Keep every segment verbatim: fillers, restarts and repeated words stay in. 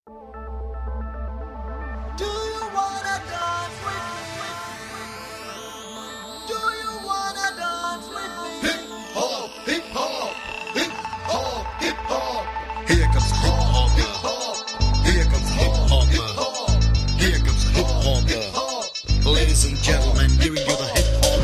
Ladies and gentlemen, giving you the hip hop.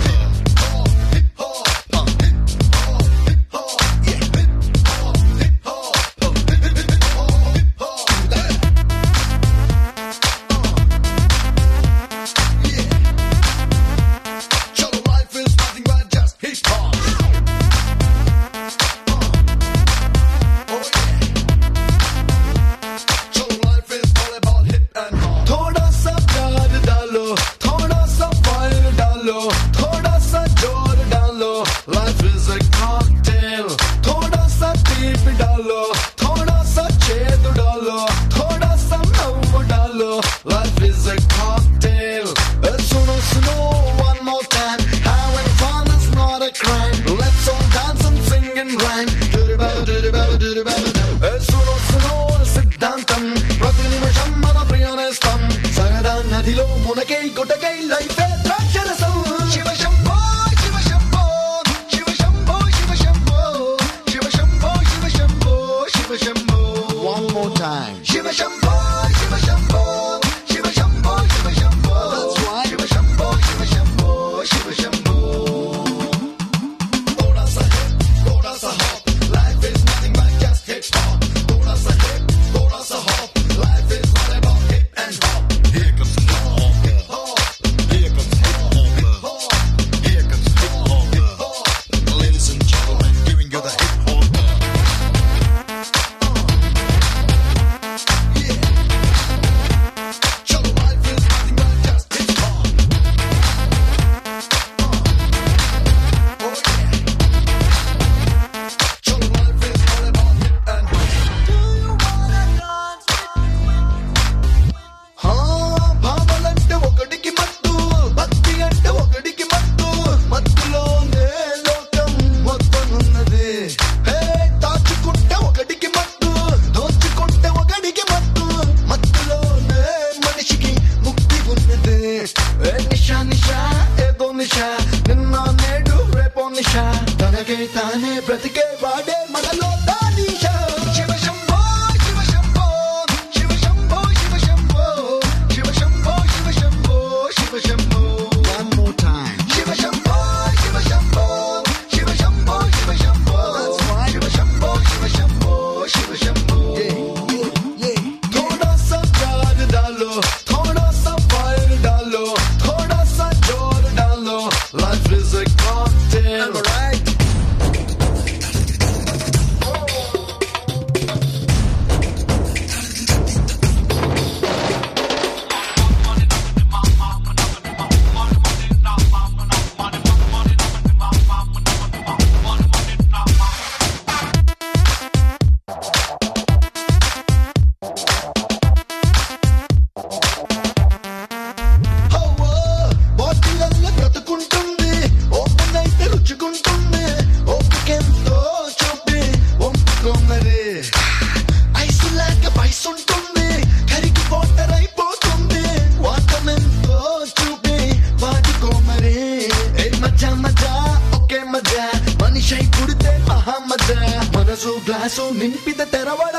నదిలో మునకై గుటకై life ద్రాక్షరసం Shiva Shambho Shiva Shambho Shiva Shambho Shiva Shambho Shiva Shambho Shiva Shambho Shiva Shambho one more time Shiva Shambho Shiva Shambho Shiva Shambho Shiva Shambho that's right Shiva Shambho Shiva Shambho Shiva Shambho थोड़ा सा hip थोड़ा सा hop life is nothing but just hip hop थोड़ा सा hip थोड़ा सा hop life is all about hip and hop here comes hip hop here comes hip hop here comes hip hop ladies and gentlemen giving you the hip hop yeah chalo life is nothing but just hip hop oh yeah chalo life is all about hip and hop do you wanna dance with me ha భావలంటే ఒకడికి మత్తు భక్తి అంటే ఒకడికి మత్తు మత్తులోనే లోకం మొత్తం ఉన్నది హే దాచుకుంటే ఒకడికి మత్తు దోచుకుంటే ఒకడికి మత్తు మత్తులోనే మనిషికి ముక్తి ఉన్నది ఏ నిషా నిషా ఏదో నిషా నిన్న నేడు రేపో నిషా తనకే తానే బ్రతికే వాడే మనలో దానిషా Shiva Shambho Shiva Shambho Shiva Shambho Shiva Shambho Shiva Shambho Shiva Shambho Shiva Shambho one more time Shiva Shambho Shiva Shambho Shiva Shambho Shiva Shambho that's right Shiva Shambho Shiva Shambho Shiva Shambho yeah yeah थोड़ा सा प्यार डालो थोड़ा सा फायर डालो थोड़ा सा जोर डालो life is a cocktail right బాటిలల్లో బ్రతుకుంటుంది ఓపెన్ అయితే రుచుకుంటుంది ఓపికెంతో చూపి ఒంపుకోమరే ఐసు లాగా వయసు ఉంటుంది కరిగి వాటర్ అయిపోతుంది వాటమెంతో చూపి వాడుకోమరే ఏ మజా మజా ఒకే మజా మనిషి పుడితే మహా మజా మనసు గ్లాసు నింపిత తెరవ